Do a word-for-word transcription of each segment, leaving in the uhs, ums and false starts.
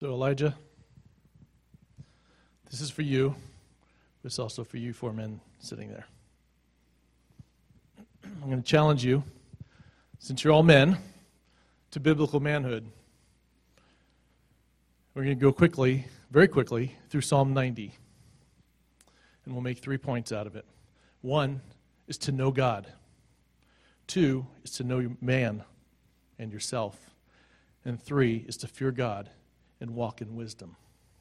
So Elijah, this is for you. This is also for you four men sitting there. I'm going to challenge you, since you're all men, to biblical manhood. We're going to go quickly, very quickly, through Psalm ninety. And we'll make three points out of it. One is to know God. Two is to know man and yourself. And three is to fear God and walk in wisdom.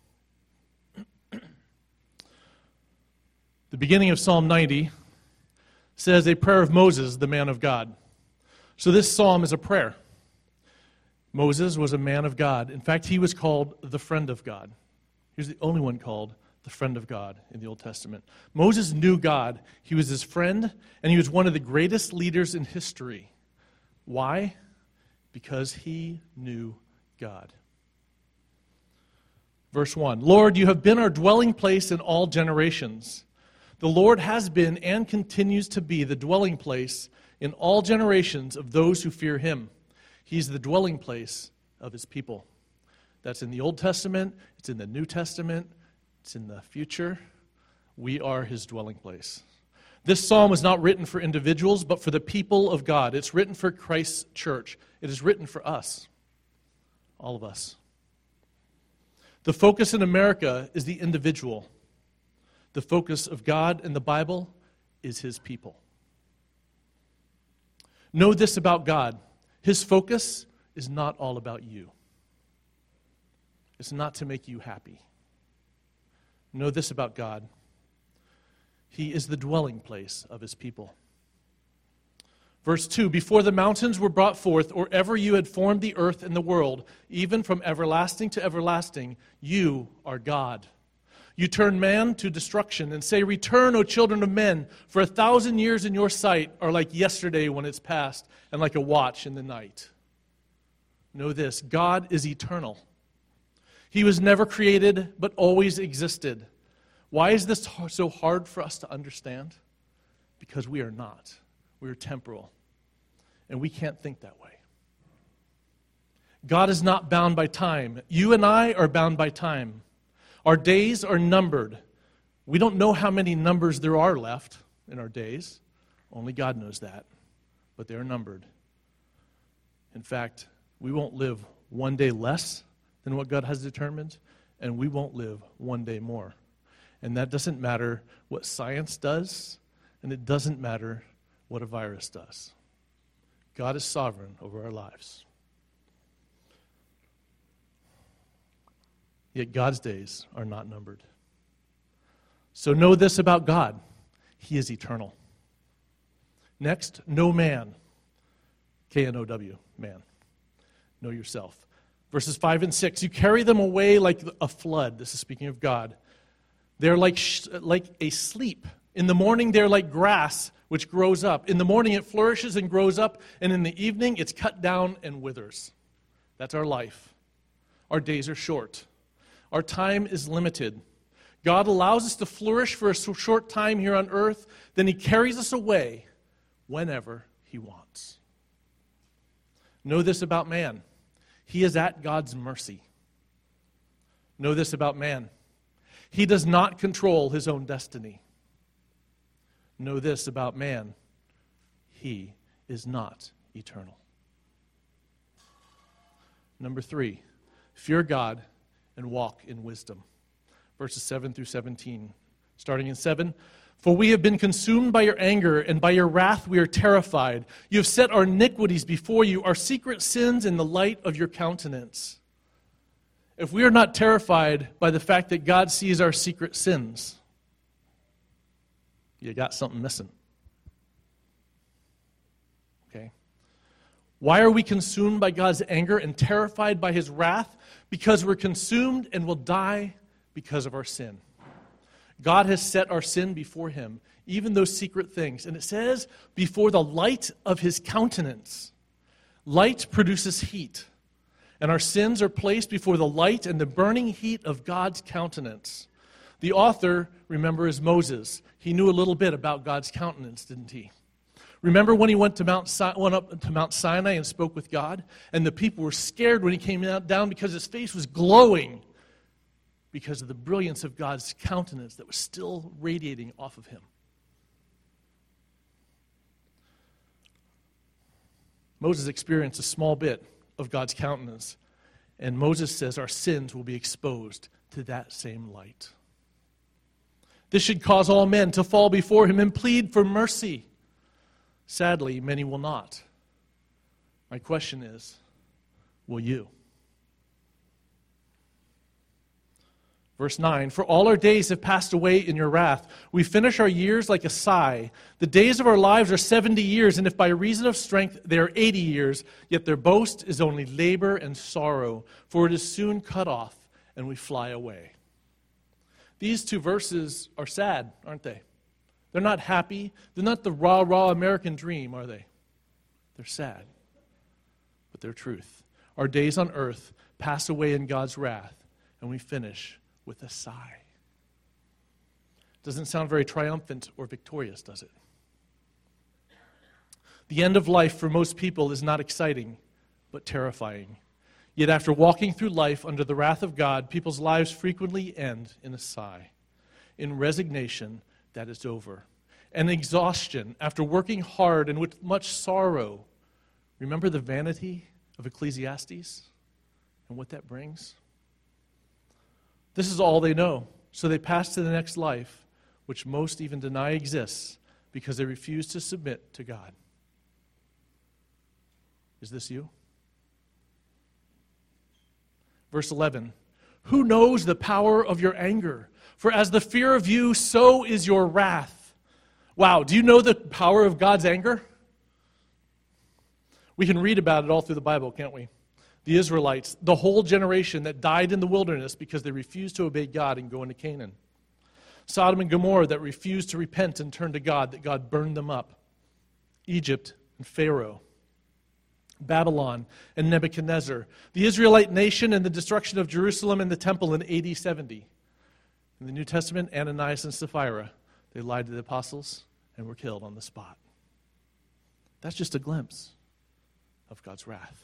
The beginning of Psalm ninety says a prayer of Moses, the man of God. So this psalm is a prayer. Moses was a man of God. In fact, he was called the friend of God. He was the only one called the friend of God in the Old Testament. Moses knew God. He was his friend, and he was one of the greatest leaders in history. Why? Because he knew God. Verse one, Lord, you have been our dwelling place in all generations. The Lord has been and continues to be the dwelling place in all generations of those who fear him. He's the dwelling place of his people. That's in the Old Testament. It's in the New Testament. It's in the future. We are his dwelling place. This psalm is not written for individuals, but for the people of God. It's written for Christ's church. It is written for us, all of us. The focus in America is the individual. The focus of God in the Bible is his people. Know this about God. His focus is not all about you. It's not to make you happy. Know this about God. He is the dwelling place of his people. Verse two, before the mountains were brought forth, or ever you had formed the earth and the world, even from everlasting to everlasting, you are God. You turn man to destruction and say, return, O children of men, for a thousand years in your sight are like yesterday when it's past, and like a watch in the night. Know this, God is eternal. He was never created, but always existed. Why is this so hard for us to understand? Because we are not. We are temporal. And we can't think that way. God is not bound by time. You and I are bound by time. Our days are numbered. We don't know how many numbers there are left in our days. Only God knows that. But they are numbered. In fact, we won't live one day less than what God has determined, and we won't live one day more. And that doesn't matter what science does, and it doesn't matter what a virus does. God is sovereign over our lives. Yet God's days are not numbered. So know this about God. He is eternal. Next, know man. K N O W, man. Know yourself. Verses five and six, you carry them away like a flood. This is speaking of God. They're like, sh- like a sleep. In the morning, they're like grass which grows up. In the morning, it flourishes and grows up, and in the evening, it's cut down and withers. That's our life. Our days are short. Our time is limited. God allows us to flourish for a short time here on earth, then he carries us away whenever he wants. Know this about man. He is at God's mercy. Know this about man. He does not control his own destiny. Know this about man. He is not eternal. Number three, fear God and walk in wisdom. Verses seven through seventeen. Starting in seven. For we have been consumed by your anger, and by your wrath we are terrified. You have set our iniquities before you, our secret sins in the light of your countenance. If we are not terrified by the fact that God sees our secret sins, you got something missing. Okay? Why are we consumed by God's anger and terrified by his wrath? Because we're consumed and will die because of our sin. God has set our sin before him, even those secret things. And it says, before the light of his countenance. Light produces heat. And our sins are placed before the light and the burning heat of God's countenance. The author, remember, is Moses. He knew a little bit about God's countenance, didn't he? Remember when he went to Mount Si- went up to Mount Sinai and spoke with God? And the people were scared when he came out, down because his face was glowing because of the brilliance of God's countenance that was still radiating off of him. Moses experienced a small bit of God's countenance, and Moses says our sins will be exposed to that same light. This should cause all men to fall before him and plead for mercy. Sadly, many will not. My question is, will you? Verse nine, for all our days have passed away in your wrath. We finish our years like a sigh. The days of our lives are seventy years, and if by reason of strength they are eighty years, yet their boast is only labor and sorrow, for it is soon cut off, and we fly away. These two verses are sad, aren't they? They're not happy. They're not the rah, rah American dream, are they? They're sad, but they're truth. Our days on earth pass away in God's wrath, and we finish with a sigh. Doesn't sound very triumphant or victorious, does it? The end of life for most people is not exciting, but terrifying. Yet after walking through life under the wrath of God, people's lives frequently end in a sigh, in resignation that it's over, and exhaustion after working hard and with much sorrow. Remember the vanity of Ecclesiastes and what that brings? This is all they know, so they pass to the next life, which most even deny exists because they refuse to submit to God. Is this you? Verse eleven, who knows the power of your anger? For as the fear of you, so is your wrath. Wow, do you know the power of God's anger? We can read about it all through the Bible, can't we? The Israelites, the whole generation that died in the wilderness because they refused to obey God and go into Canaan. Sodom and Gomorrah that refused to repent and turn to God, that God burned them up. Egypt and Pharaoh. Babylon and Nebuchadnezzar. The Israelite nation and the destruction of Jerusalem and the temple in A D seventy. In the New Testament, Ananias and Sapphira, they lied to the apostles and were killed on the spot. That's just a glimpse of God's wrath.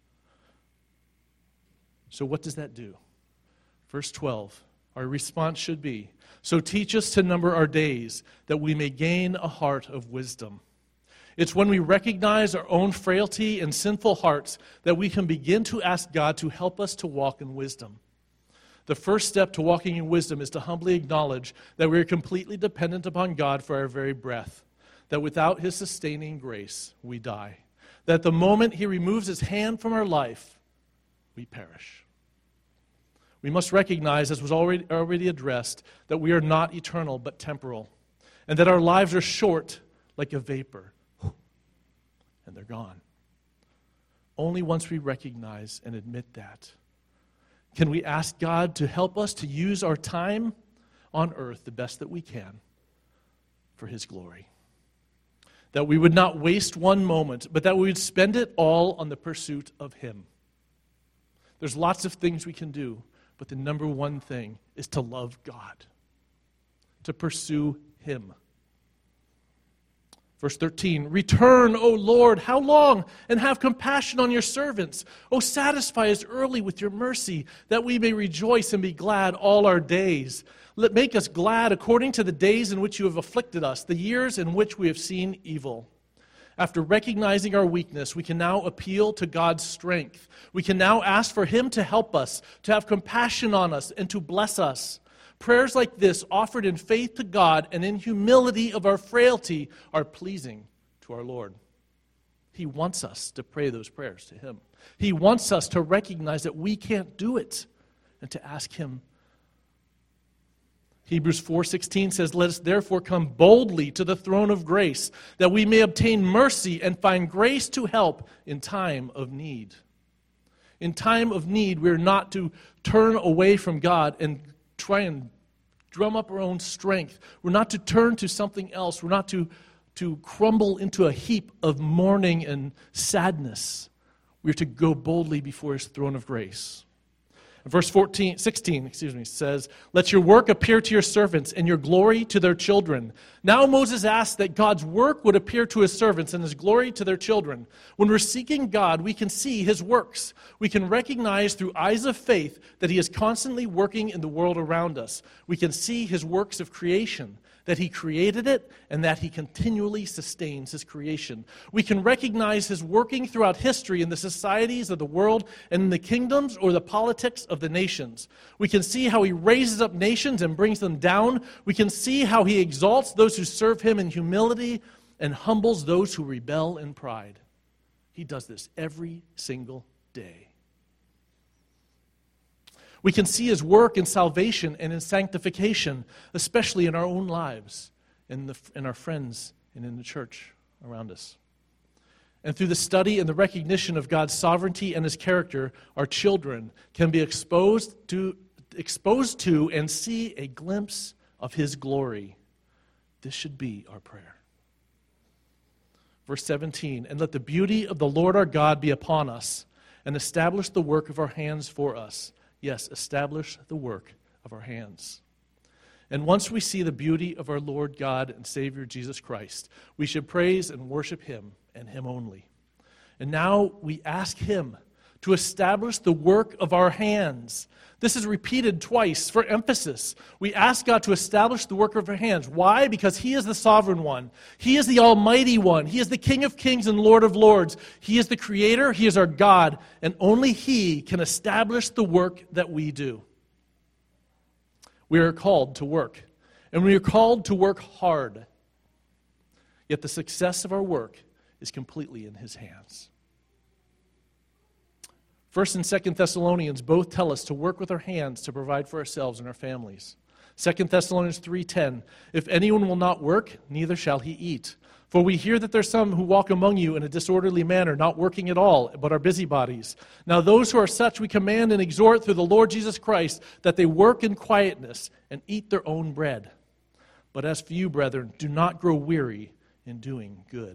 So what does that do? Verse twelve, our response should be, so teach us to number our days, that we may gain a heart of wisdom. It's when we recognize our own frailty and sinful hearts that we can begin to ask God to help us to walk in wisdom. The first step to walking in wisdom is to humbly acknowledge that we are completely dependent upon God for our very breath, that without His sustaining grace, we die, that the moment He removes His hand from our life, we perish. We must recognize, as was already, already addressed, that we are not eternal but temporal, and that our lives are short like a vapor, and they're gone. Only once we recognize and admit that can we ask God to help us to use our time on earth the best that we can for His glory. That we would not waste one moment, but that we would spend it all on the pursuit of Him. There's lots of things we can do, but the number one thing is to love God, to pursue Him. Verse thirteen, return, O Lord, how long? And have compassion on your servants. O satisfy us early with your mercy, that we may rejoice and be glad all our days. Let make us glad according to the days in which you have afflicted us, the years in which we have seen evil. After recognizing our weakness, we can now appeal to God's strength. We can now ask for Him to help us, to have compassion on us, and to bless us. Prayers like this, offered in faith to God and in humility of our frailty, are pleasing to our Lord. He wants us to pray those prayers to Him. He wants us to recognize that we can't do it and to ask Him. Hebrews four sixteen says, let us therefore come boldly to the throne of grace, that we may obtain mercy and find grace to help in time of need. In time of need, we're not to turn away from God and try and drum up our own strength. We're not to turn to something else. We're not to, to crumble into a heap of mourning and sadness. We're to go boldly before His throne of grace. Verse fourteen, sixteen, excuse me, says, "Let your work appear to your servants and your glory to their children." Now Moses asked that God's work would appear to his servants and his glory to their children. When we're seeking God, we can see his works. We can recognize through eyes of faith that he is constantly working in the world around us. We can see his works of creation, that he created it, and that he continually sustains his creation. We can recognize his working throughout history in the societies of the world and in the kingdoms or the politics of the nations. We can see how he raises up nations and brings them down. We can see how he exalts those who serve him in humility and humbles those who rebel in pride. He does this every single day. We can see his work in salvation and in sanctification, especially in our own lives, in, the, in our friends, and in the church around us. And through the study and the recognition of God's sovereignty and his character, our children can be exposed to, exposed to and see a glimpse of his glory. This should be our prayer. Verse seventeen, "And let the beauty of the Lord our God be upon us, and establish the work of our hands for us." Yes, establish the work of our hands. And once we see the beauty of our Lord God and Savior Jesus Christ, we should praise and worship him and him only. And now we ask him to establish the work of our hands. This is repeated twice for emphasis. We ask God to establish the work of our hands. Why? Because he is the sovereign one. He is the almighty one. He is the King of kings and Lord of lords. He is the creator. He is our God. And only he can establish the work that we do. We are called to work. And we are called to work hard. Yet the success of our work is completely in his hands. First and Second Thessalonians both tell us to work with our hands to provide for ourselves and our families. Second Thessalonians three ten, "If anyone will not work, neither shall he eat. For we hear that there are some who walk among you in a disorderly manner, not working at all, but are busybodies. Now those who are such we command and exhort through the Lord Jesus Christ that they work in quietness and eat their own bread. But as for you, brethren, do not grow weary in doing good."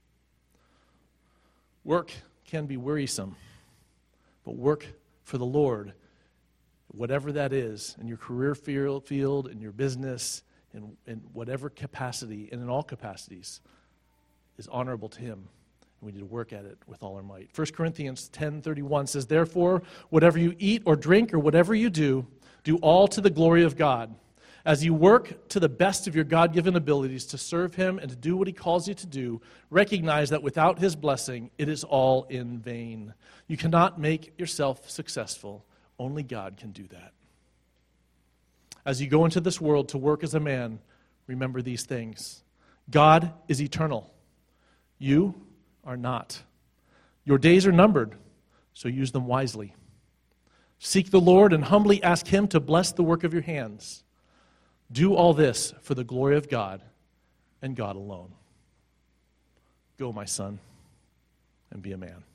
Work can be wearisome. But work for the Lord, whatever that is, in your career field, in your business, in, in whatever capacity, and in all capacities, is honorable to him. And we need to work at it with all our might. First Corinthians ten thirty-one says, "Therefore, whatever you eat or drink or whatever you do, do all to the glory of God. As you work to the best of your God-given abilities to serve him and to do what he calls you to do, recognize that without his blessing, it is all in vain. You cannot make yourself successful. Only God can do that. As you go into this world to work as a man, remember these things. God is eternal. You are not. Your days are numbered, so use them wisely. Seek the Lord and humbly ask him to bless the work of your hands. Do all this for the glory of God and God alone. Go, my son, and be a man.